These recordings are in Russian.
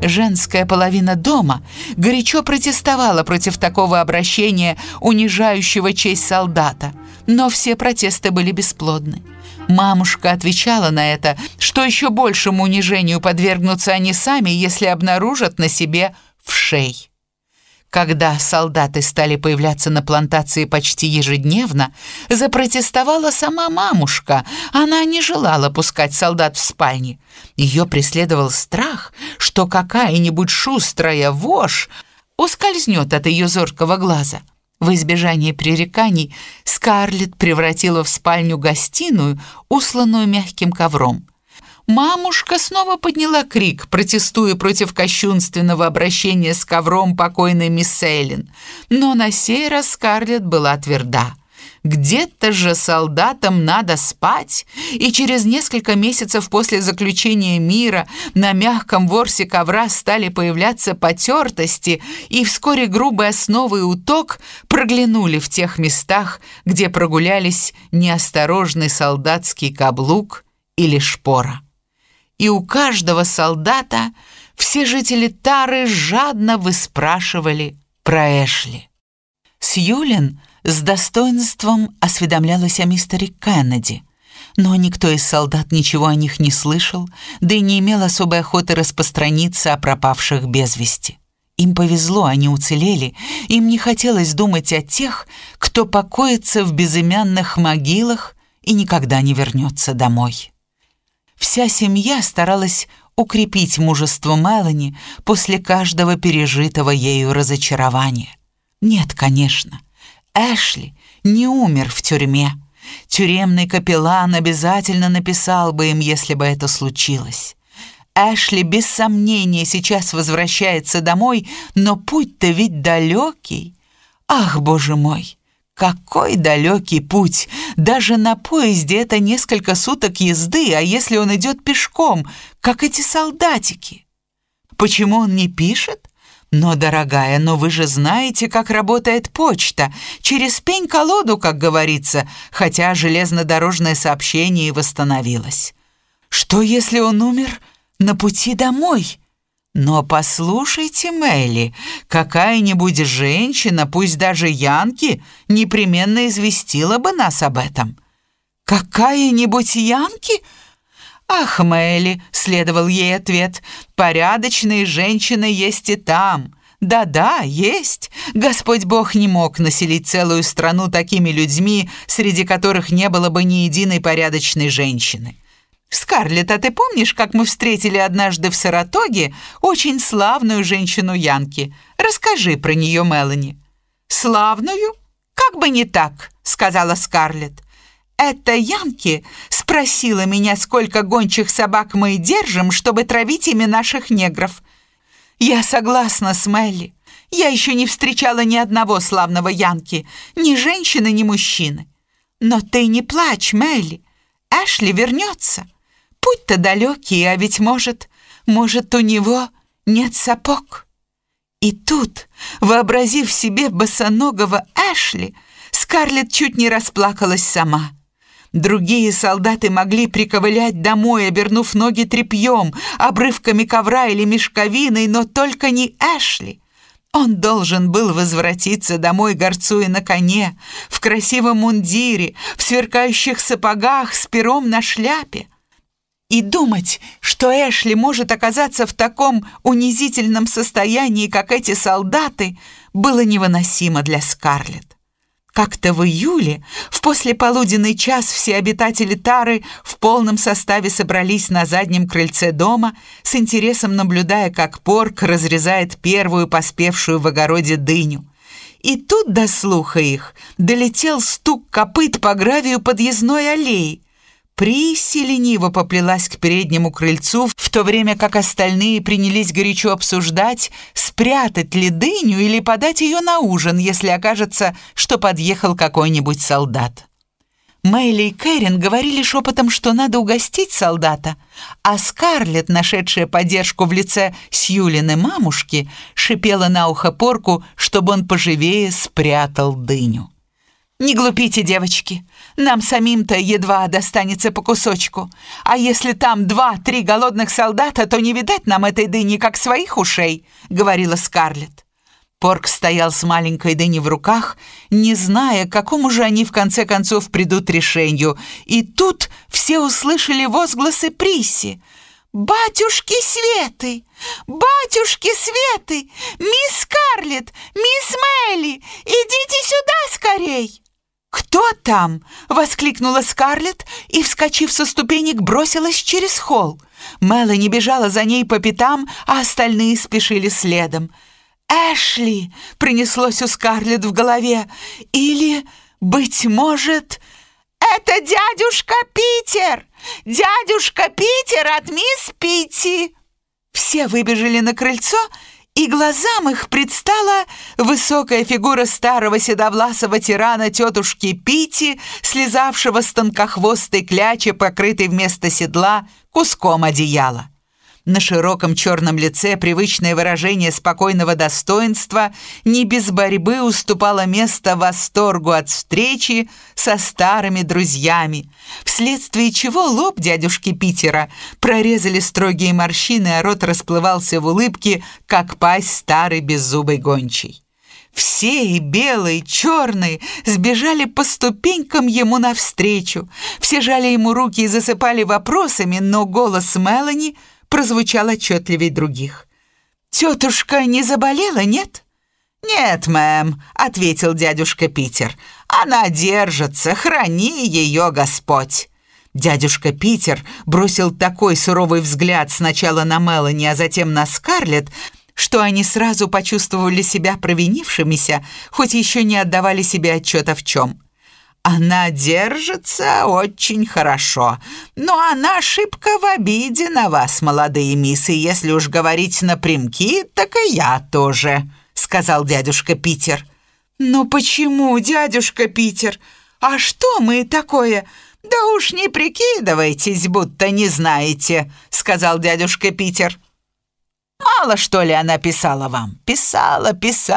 Женская половина дома горячо протестовала против такого обращения, унижающего честь солдата, но все протесты были бесплодны. Мамушка отвечала на это, что еще большему унижению подвергнутся они сами, если обнаружат на себе вшей. Когда солдаты стали появляться на плантации почти ежедневно, запротестовала сама мамушка. Она не желала пускать солдат в спальни. Ее преследовал страх, что какая-нибудь шустрая вошь ускользнет от ее зоркого глаза. В избежание пререканий Скарлетт превратила в спальню-гостиную, усланную мягким ковром. Мамушка снова подняла крик, протестуя против кощунственного обращения с ковром покойной мисс Эйлин. Но на сей раз Скарлетт была тверда. Где-то же солдатам надо спать, и через несколько месяцев после заключения мира на мягком ворсе ковра стали появляться потертости, и вскоре грубые основы и уток проглянули в тех местах, где прогулялись неосторожный солдатский каблук или шпора. И у каждого солдата все жители Тары жадно выспрашивали про Эшли. Сьюлин с достоинством осведомлялась о мистере Кеннеди, но никто из солдат ничего о них не слышал, да и не имел особой охоты распространиться о пропавших без вести. Им повезло, они уцелели, им не хотелось думать о тех, кто покоится в безымянных могилах и никогда не вернется домой. Вся семья старалась укрепить мужество Мелани после каждого пережитого ею разочарования. Нет, конечно, Эшли не умер в тюрьме. Тюремный капеллан обязательно написал бы им, если бы это случилось. Эшли без сомнения сейчас возвращается домой, но путь-то ведь далекий. Ах, боже мой! Какой далекий путь! Даже на поезде это несколько суток езды, а если он идет пешком, как эти солдатики? Почему он не пишет? Но, дорогая, вы же знаете, как работает почта. Через пень-колоду, как говорится, хотя железнодорожное сообщение и восстановилось. Что, если он умер на пути домой? Но послушайте, Мелли, какая-нибудь женщина, пусть даже янки, непременно известила бы нас об этом. Какая-нибудь янки? Ах, Мелли, следовал ей ответ, порядочные женщины есть и там. Да-да, есть. Господь Бог не мог населить целую страну такими людьми, среди которых не было бы ни единой порядочной женщины. Скарлетт, а ты помнишь, как мы встретили однажды в Саратоге очень славную женщину Янки? Расскажи про нее, Мелани». «Славную? Как бы не так», — сказала Скарлетт. «Эта Янки спросила меня, сколько гончих собак мы держим, чтобы травить ими наших негров. Я согласна с Мелли. Я еще не встречала ни одного славного Янки, ни женщины, ни мужчины. Но ты не плачь, Мелли. Эшли вернется. Путь-то далекий, а ведь может, у него нет сапог». И тут, вообразив себе босоногого Эшли, Скарлетт чуть не расплакалась сама. Другие солдаты могли приковылять домой, обернув ноги тряпьем, обрывками ковра или мешковиной, но только не Эшли. Он должен был возвратиться домой, горцуя на коне, в красивом мундире, в сверкающих сапогах, с пером на шляпе. И думать, что Эшли может оказаться в таком унизительном состоянии, как эти солдаты, было невыносимо для Скарлетт. Как-то в июле, в послеполуденный час, все обитатели Тары в полном составе собрались на заднем крыльце дома, с интересом наблюдая, как Порк разрезает первую поспевшую в огороде дыню. И тут до слуха их долетел стук копыт по гравию подъездной аллеи. Присси лениво поплелась к переднему крыльцу, в то время как остальные принялись горячо обсуждать, спрятать ли дыню или подать ее на ужин, если окажется, что подъехал какой-нибудь солдат. Мэйли и Кэрин говорили шепотом, что надо угостить солдата, а Скарлетт, нашедшая поддержку в лице Сьюлин и мамушки, шипела на ухо Порку, чтобы он поживее спрятал дыню. «Не глупите, девочки. Нам самим-то едва достанется по кусочку. А если там 2-3 голодных солдата, то не видать нам этой дыни, как своих ушей», — говорила Скарлетт. Порк стоял с маленькой дыней в руках, не зная, к какому же они в конце концов придут решению. И тут все услышали возгласы Присси. «Батюшки Светы! Батюшки Светы! Мисс Скарлетт! Мисс Мелли! Идите сюда скорей!» «Кто там?» — воскликнула Скарлетт и, вскочив со ступенек, бросилась через холл. Мелани бежала за ней по пятам, а остальные спешили следом. «Эшли!» — принеслось у Скарлетт в голове. «Или, быть может, это дядюшка Питер! Дядюшка Питер от мисс Питти!» Все выбежали на крыльцо, и глазам их предстала высокая фигура старого седовласого тирана тетушки Питти, слезавшего с тонкохвостой клячи, покрытой вместо седла куском одеяла. На широком черном лице привычное выражение спокойного достоинства не без борьбы уступало место восторгу от встречи со старыми друзьями, вследствие чего лоб дядюшки Питера прорезали строгие морщины, а рот расплывался в улыбке, как пасть старой беззубой гончей. Все, и белые, и черные, сбежали по ступенькам ему навстречу. Все жали ему руки и засыпали вопросами, но голос Мелани прозвучал отчетливей других. «Тетушка не заболела, нет?» «Нет, мэм», — ответил дядюшка Питер. «Она держится, храни ее Господь». Дядюшка Питер бросил такой суровый взгляд сначала на Мелани, а затем на Скарлетт, что они сразу почувствовали себя провинившимися, хоть еще не отдавали себе отчета в чем. «Она держится очень хорошо, но она шибко в обиде на вас, молодые миссы, если уж говорить напрямки, так и я тоже», — сказал дядюшка Питер. «Ну почему, дядюшка Питер? А что мы такое?» «Да уж не прикидывайтесь, будто не знаете», — сказал дядюшка Питер. «Мало, что ли, она писала вам? Писала,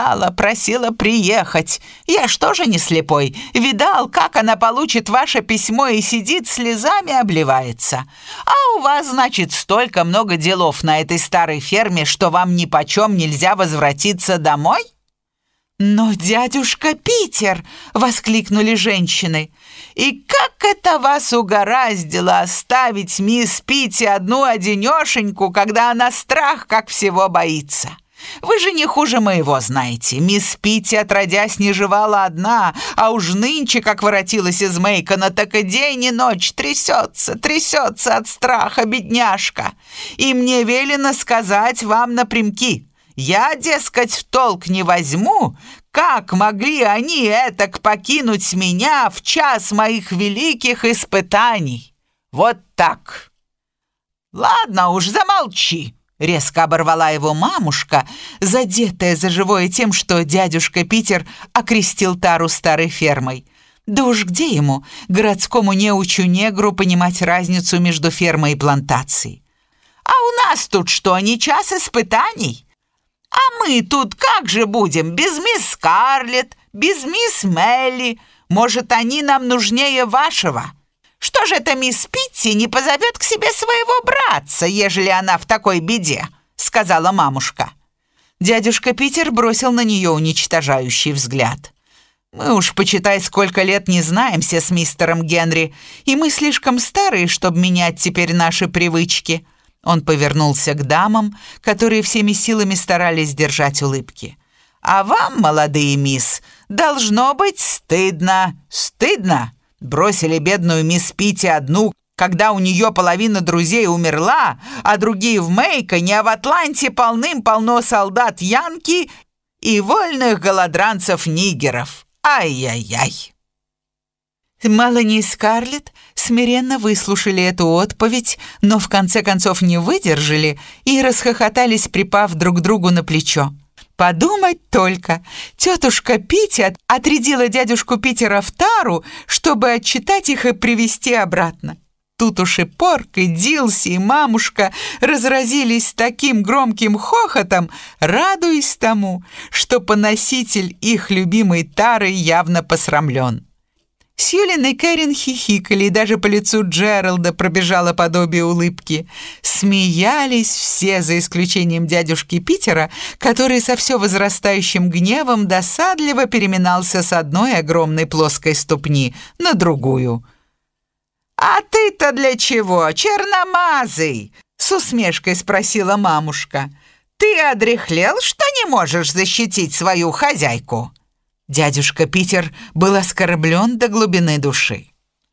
просила приехать. Я ж тоже не слепой. Видал, как она получит ваше письмо и сидит, слезами обливается. А у вас, значит, столько много делов на этой старой ферме, что вам нипочем нельзя возвратиться домой?» «Но дядюшка Питер!» — воскликнули женщины. «И как это вас угораздило оставить мисс Питти одну-одинешеньку, когда она страх как всего боится? Вы же не хуже моего знаете. Мисс Питти отродясь не жевала одна, а уж нынче, как воротилась из Мейкона, так и день и ночь трясется от страха, бедняжка. И мне велено сказать вам напрямки. Я, дескать, в толк не возьму, как могли они этак покинуть меня в час моих великих испытаний. Вот так». «Ладно уж, замолчи», — резко оборвала его мамушка, задетая за живое тем, что дядюшка Питер окрестил тару старой фермой. Да уж где ему, городскому неучу-негру, понимать разницу между фермой и плантацией? «А у нас тут что, не час испытаний? А мы тут как же будем без мисс Скарлетт, без мисс Мелли? Может, они нам нужнее вашего? Что же это мисс Питти не позовет к себе своего братца, ежели она в такой беде?» — сказала мамушка. Дядюшка Питер бросил на нее уничтожающий взгляд. «Мы уж, почитай, сколько лет не знаемся с мистером Генри, и мы слишком старые, чтобы менять теперь наши привычки». Он повернулся к дамам, которые всеми силами старались держать улыбки. «А вам, молодые мисс, должно быть стыдно. Стыдно? Бросили бедную мисс Питти одну, когда у нее половина друзей умерла, а другие в Мейконе, а в Атланте полным-полно солдат янки и вольных голодранцев-нигеров. Ай-яй-яй!» Мелани и Скарлетт смиренно выслушали эту отповедь, но в конце концов не выдержали и расхохотались, припав друг другу на плечо. Подумать только, тетушка Питти отрядила дядюшку Питера в тару, чтобы отчитать их и привести обратно. Тут уж и Порк, и Дилси, и мамушка разразились таким громким хохотом, радуясь тому, что поноситель их любимой тары явно посрамлен. Сьюлин и Кэрин хихикали, и даже по лицу Джералда пробежало подобие улыбки. Смеялись все, за исключением дядюшки Питера, который со все возрастающим гневом досадливо переминался с одной огромной плоской ступни на другую. «А ты-то для чего, черномазый?» — с усмешкой спросила мамушка. «Ты одряхлел, что не можешь защитить свою хозяйку?» Дядюшка Питер был оскорблен до глубины души.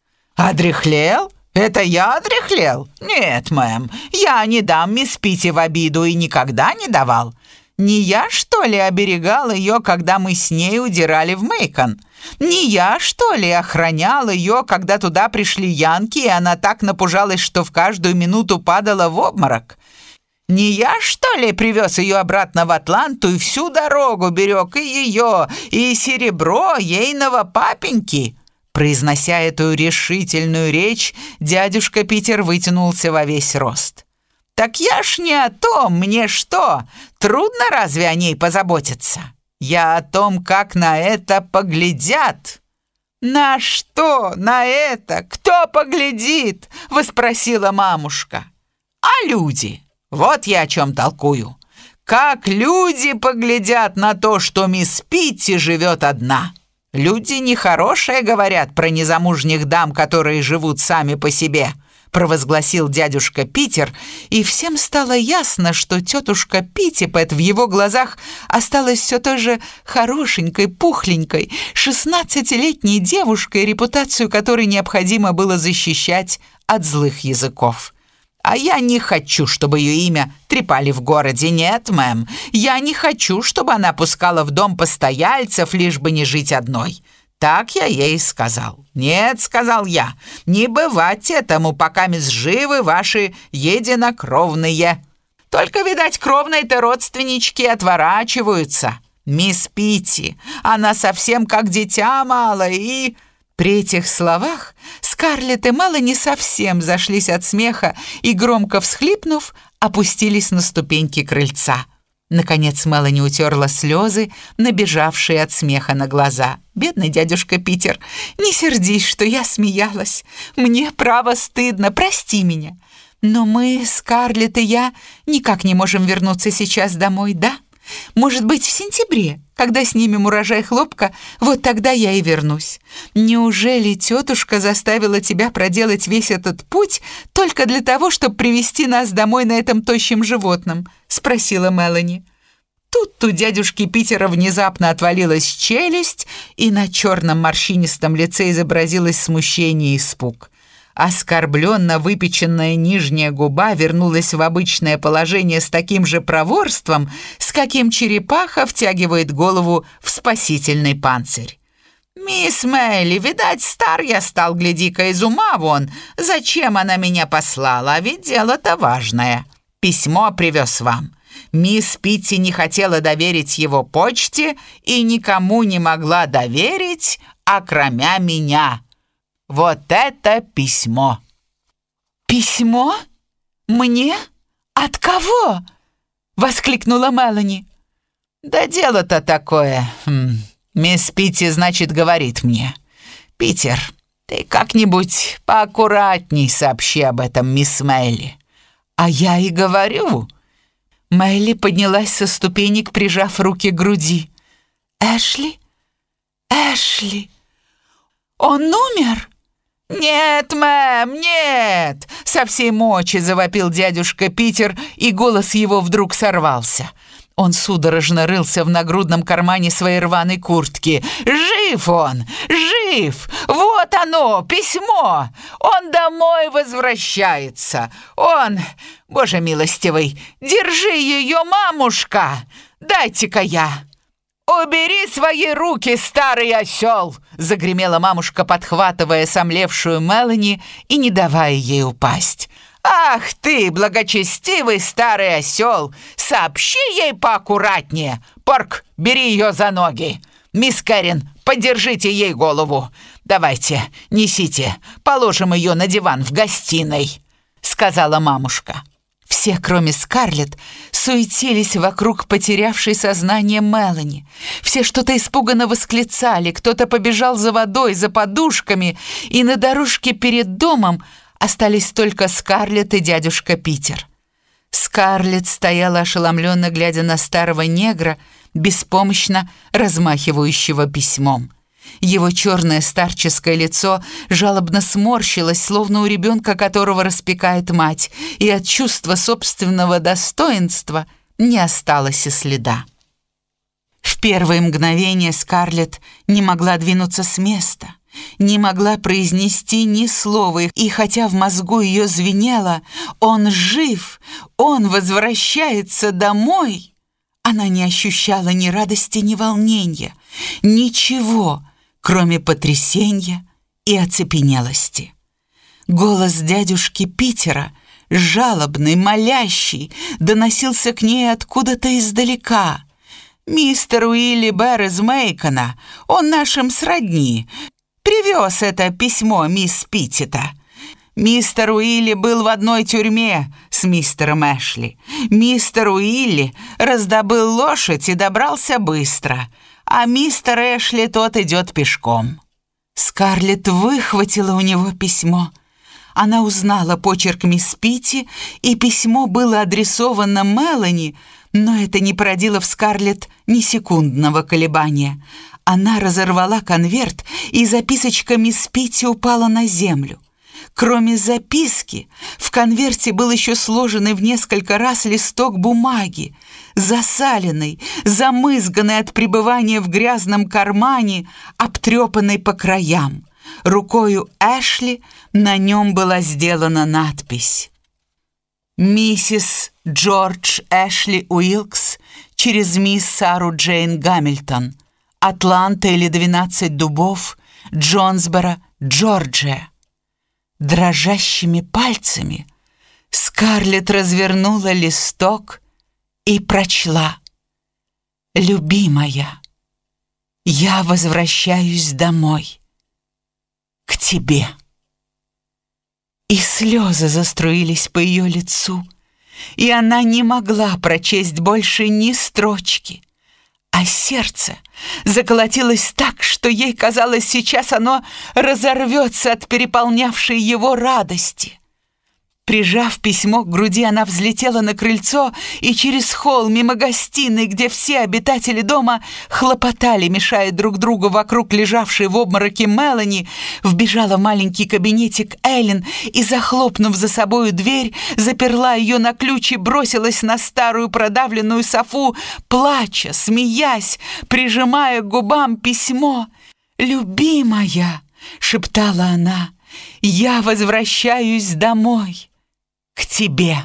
«Одряхлел? Это я одряхлел? Нет, мэм, я не дам мисс Питти в обиду и никогда не давал. Не я, что ли, оберегал ее, когда мы с ней удирали в Мейкон? Не я, что ли, охранял ее, когда туда пришли янки, и она так напужалась, что в каждую минуту падала в обморок? Не я, что ли, привез ее обратно в Атланту и всю дорогу берег и ее, и серебро ейного папеньки?» Произнося эту решительную речь, дядюшка Питер вытянулся во весь рост. «Так я ж не о том, мне что? Трудно разве о ней позаботиться? Я о том, как на это поглядят». «На что? На это? Кто поглядит?» — воспросила мамушка. «А люди? Вот я о чем толкую. Как люди поглядят на то, что мисс Питти живет одна. Люди нехорошее говорят про незамужних дам, которые живут сами по себе», — провозгласил дядюшка Питер, и всем стало ясно, что тетушка Питтипэт в его глазах осталась все той же хорошенькой, пухленькой, 16-летней девушкой, репутацию которой необходимо было защищать от злых языков. «А я не хочу, чтобы ее имя трепали в городе. Нет, мэм, я не хочу, чтобы она пускала в дом постояльцев, лишь бы не жить одной». Так я ей сказал. «Нет, — сказал я, — не бывать этому, пока мисс живы ваши единокровные. Только, видать, кровные-то родственнички отворачиваются. Мисс Питти, она совсем как дитя малое и...» При этих словах Скарлетт и Мелани совсем зашлись от смеха и, громко всхлипнув, опустились на ступеньки крыльца. Наконец Мелани утерла слезы, набежавшие от смеха на глаза. «Бедный дядюшка Питер, не сердись, что я смеялась. Мне, право, стыдно, прости меня. Но мы, Скарлетт и я, никак не можем вернуться сейчас домой, да? Может быть, в сентябре, когда снимем урожай хлопка, вот тогда я и вернусь. Неужели тетушка заставила тебя проделать весь этот путь только для того, чтобы привести нас домой на этом тощем животном?» — спросила Мелани. Тут у дядюшки Питера внезапно отвалилась челюсть, и на черном морщинистом лице изобразилось смущение и испуг. Оскорбленно выпеченная нижняя губа вернулась в обычное положение с таким же проворством, с каким черепаха втягивает голову в спасительный панцирь. «Мисс Мэйли, видать, стар я стал, гляди-ка, из ума вон. Зачем она меня послала? А ведь дело-то важное. Письмо привез вам. Мисс Питти не хотела доверить его почте и никому не могла доверить, окромя меня. Вот это письмо!» «Письмо? Мне? От кого?» — воскликнула Мелани. «Да дело-то такое. Мисс Питти, значит, говорит мне: Питер, ты как-нибудь поаккуратней сообщи об этом мисс Мэйли». «А я и говорю». Мэйли поднялась со ступенек, прижав руки к груди. «Эшли? Эшли? Он умер?» «Нет, мэм, нет!» — со всей мочи завопил дядюшка Питер, и голос его вдруг сорвался. Он судорожно рылся в нагрудном кармане своей рваной куртки. «Жив он! Жив! Вот оно, письмо! Он домой возвращается! Он... Боже милостивый, держи ее, мамушка! Дайте-ка я!» «Убери свои руки, старый осел!» — загремела мамушка, подхватывая сомлевшую Мелани и не давая ей упасть. «Ах ты, благочестивый старый осел! Сообщи ей поаккуратнее! Порк, бери ее за ноги! Мисс Кэрин, подержите ей голову! Давайте, несите, положим ее на диван в гостиной!» — сказала мамушка. Все, кроме Скарлетт, с суетились вокруг потерявшей сознание Мелани. Все что-то испуганно восклицали, кто-то побежал за водой, за подушками, и на дорожке перед домом остались только Скарлетт и дядюшка Питер. Скарлетт стояла ошеломленно, глядя на старого негра, беспомощно размахивающего письмом. Его черное старческое лицо жалобно сморщилось, словно у ребенка, которого распекает мать, и от чувства собственного достоинства не осталось и следа. В первые мгновения Скарлетт не могла двинуться с места, не могла произнести ни слова, и хотя в мозгу ее звенело «Он жив! Он возвращается домой!», она не ощущала ни радости, ни волнения, ничего, кроме потрясения и оцепенелости. Голос дядюшки Питера, жалобный, молящий, доносился к ней откуда-то издалека. «Мистер Уилли Берр из Мейкона, он нашим сродни, привез это письмо мисс Питтита. Мистер Уилли был в одной тюрьме с мистером Эшли. Мистер Уилли раздобыл лошадь и добрался быстро, а мистер Эшли тот идет пешком». Скарлетт выхватила у него письмо. Она узнала почерк мисс Питти, и письмо было адресовано Мелани, но это не породило в Скарлетт ни секундного колебания. Она разорвала конверт, и записочка мисс Питти упала на землю. Кроме записки, в конверте был еще сложенный в несколько раз листок бумаги, засаленный, замызганный от пребывания в грязном кармане, обтрепанный по краям. Рукою Эшли на нем была сделана надпись: «Миссис Джордж Эшли Уилкс через мисс Сару Джейн Гамильтон, Атланта или 12 дубов, Джонсборо, Джорджия». Дрожащими пальцами Скарлетт развернула листок и прочла: «Любимая, я возвращаюсь домой, к тебе». И слезы заструились по ее лицу, и она не могла прочесть больше ни строчки, а сердце заколотилось так, что ей казалось, сейчас оно разорвется от переполнявшей его радости. Прижав письмо к груди, она взлетела на крыльцо и через холл мимо гостиной, где все обитатели дома хлопотали, мешая друг другу вокруг лежавшей в обмороке Мелани, вбежала в маленький кабинетик Эллен и, захлопнув за собою дверь, заперла ее на ключ и бросилась на старую продавленную софу, плача, смеясь, прижимая к губам письмо. «Любимая!» — шептала она. «Я возвращаюсь домой, к тебе».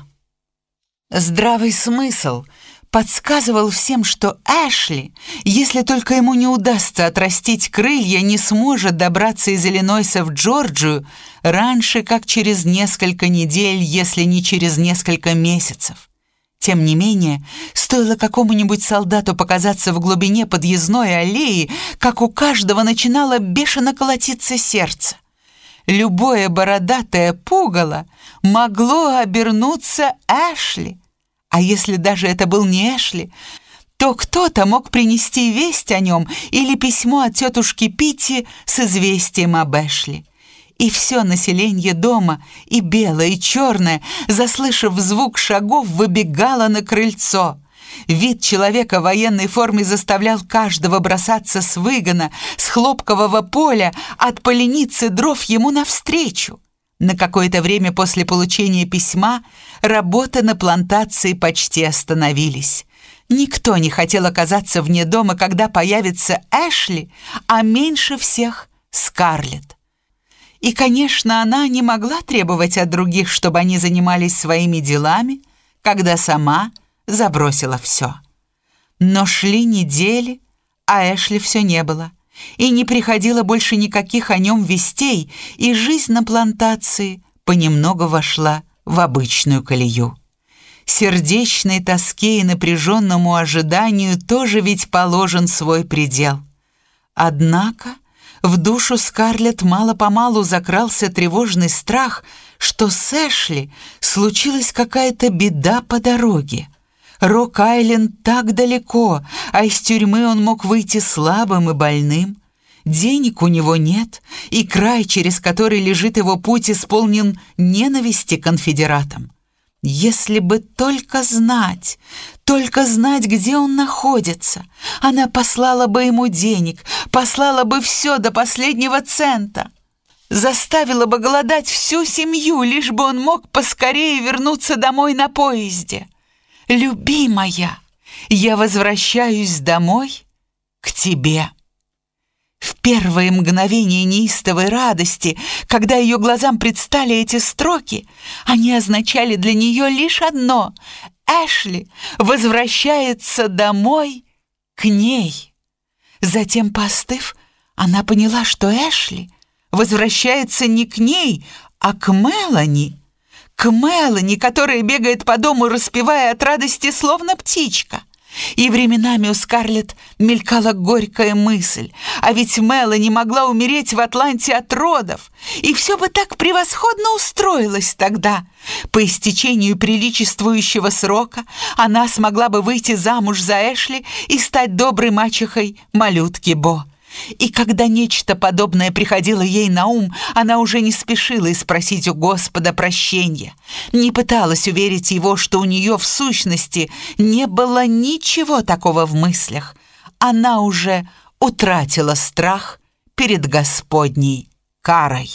Здравый смысл подсказывал всем, что Эшли, если только ему не удастся отрастить крылья, не сможет добраться из Иллинойса в Джорджию раньше, как через несколько недель, если не через несколько месяцев. Тем не менее, стоило какому-нибудь солдату показаться в глубине подъездной аллеи, как у каждого начинало бешено колотиться сердце. Любое бородатое пугало могло обернуться Эшли. А если даже это был не Эшли, то кто-то мог принести весть о нем или письмо от тетушки Питти с известием об Эшли. И все население дома, и белое, и черное, заслышав звук шагов, выбегало на крыльцо. Вид человека в военной форме заставлял каждого бросаться с выгона, с хлопкового поля, от поленицы дров ему навстречу. На какое-то время после получения письма работы на плантации почти остановились. Никто не хотел оказаться вне дома, когда появится Эшли, а меньше всех Скарлетт. И, конечно, она не могла требовать от других, чтобы они занимались своими делами, когда сама забросила все. Но шли недели, а Эшли все не было, и не приходило больше никаких о нем вестей, и жизнь на плантации понемногу вошла в обычную колею. Сердечной тоске и напряженному ожиданию тоже ведь положен свой предел. Однако в душу Скарлетт мало-помалу закрался тревожный страх, что с Эшли случилась какая-то беда по дороге. Рок-Айленд так далеко, а из тюрьмы он мог выйти слабым и больным. Денег у него нет, и край, через который лежит его путь, исполнен ненависти к конфедератам. Если бы только знать, где он находится, она послала бы ему денег, послала бы все до последнего цента. Заставила бы голодать всю семью, лишь бы он мог поскорее вернуться домой на поезде. Любимая, я возвращаюсь домой к тебе. В первые мгновения неистовой радости, когда ее глазам предстали эти строки, они означали для нее лишь одно: Эшли возвращается домой к ней. Затем, поостыв, она поняла, что Эшли возвращается не к ней, а к Мелани. К Мелани, которая бегает по дому, распевая от радости, словно птичка. И временами у Скарлетт мелькала горькая мысль: а ведь Мелани могла умереть в Атланте от родов, и все бы так превосходно устроилось тогда. По истечению приличествующего срока она смогла бы выйти замуж за Эшли и стать доброй мачехой малютки Бо. И когда нечто подобное приходило ей на ум, она уже не спешила испросить у Господа прощения, не пыталась уверить Его, что у нее в сущности не было ничего такого в мыслях. Она уже утратила страх перед Господней карой.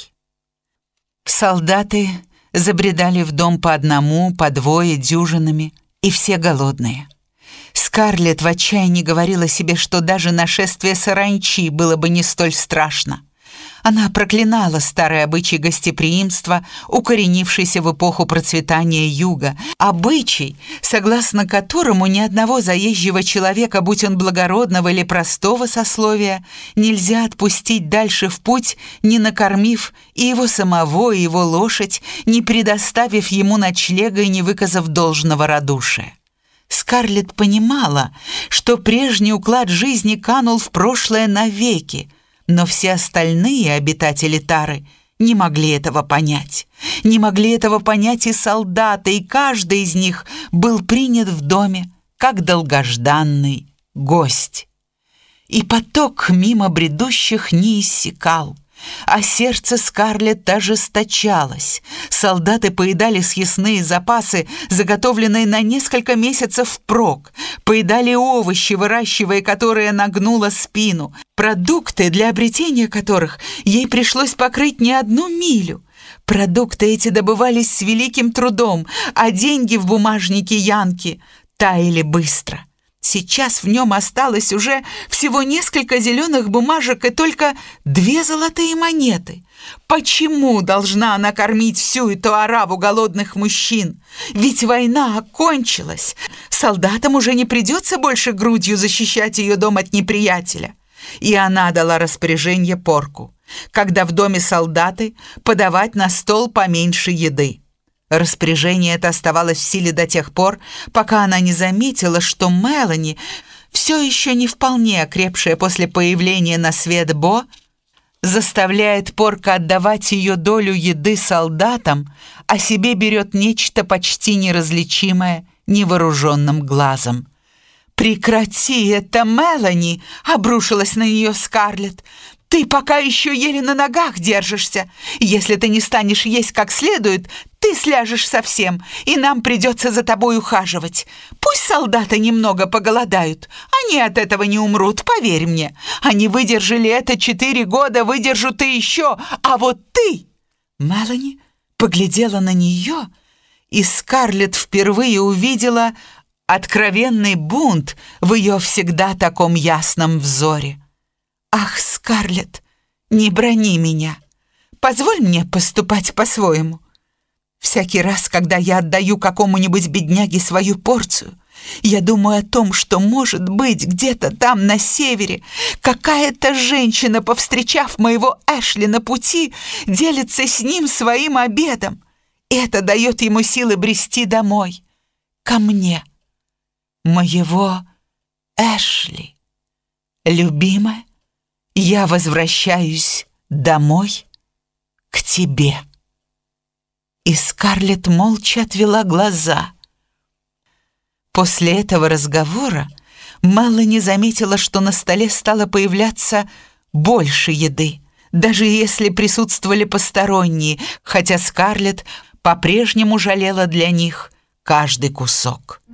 Солдаты забредали в дом по одному, по двое, дюжинами, и все голодные. Скарлетт в отчаянии говорила себе, что даже нашествие саранчи было бы не столь страшно. Она проклинала старый обычай гостеприимства, укоренившийся в эпоху процветания Юга, обычай, согласно которому ни одного заезжего человека, будь он благородного или простого сословия, нельзя отпустить дальше в путь, не накормив и его самого, и его лошадь, не предоставив ему ночлега и не выказав должного радушия. Скарлетт понимала, что прежний уклад жизни канул в прошлое навеки, но все остальные обитатели Тары не могли этого понять. Не могли этого понять и солдаты, и каждый из них был принят в доме как долгожданный гость. И поток мимо бредущих не иссякал, а сердце Скарлетт ожесточалось. Солдаты поедали съестные запасы, заготовленные на несколько месяцев впрок, поедали овощи, выращивая которые нагнула спину, продукты, для обретения которых ей пришлось покрыть не одну милю. Продукты эти добывались с великим трудом, а деньги в бумажнике Янки таяли быстро. Сейчас в нем осталось уже всего несколько зеленых бумажек и только 2 золотые монеты. Почему должна она кормить всю эту ораву голодных мужчин? Ведь война окончилась. Солдатам уже не придется больше грудью защищать ее дом от неприятеля. И она дала распоряжение Порку, когда в доме солдаты, подавать на стол поменьше еды. Распоряжение это оставалось в силе до тех пор, пока она не заметила, что Мелани, все еще не вполне окрепшая после появления на свет Бо, заставляет Порка отдавать ее долю еды солдатам, а себе берет нечто почти неразличимое невооруженным глазом. «Прекрати это, Мелани!» — обрушилась на нее Скарлетт. «Ты пока еще еле на ногах держишься. Если ты не станешь есть как следует, ты сляжешь совсем, и нам придется за тобой ухаживать. Пусть солдаты немного поголодают. Они от этого не умрут, поверь мне. Они выдержали это 4 года, выдержут и еще. А вот ты...» Мелани поглядела на нее, и Скарлетт впервые увидела откровенный бунт в ее всегда таком ясном взоре. «Ах, Скарлетт, не брони меня. Позволь мне поступать по-своему. Всякий раз, когда я отдаю какому-нибудь бедняге свою порцию, я думаю о том, что, может быть, где-то там на севере какая-то женщина, повстречав моего Эшли на пути, делится с ним своим обедом. И это дает ему силы брести домой, ко мне, моего Эшли. Любимая, я возвращаюсь домой к тебе». И Скарлетт молча отвела глаза. После этого разговора Мелани заметила, что на столе стало появляться больше еды, даже если присутствовали посторонние, хотя Скарлетт по-прежнему жалела для них каждый кусок.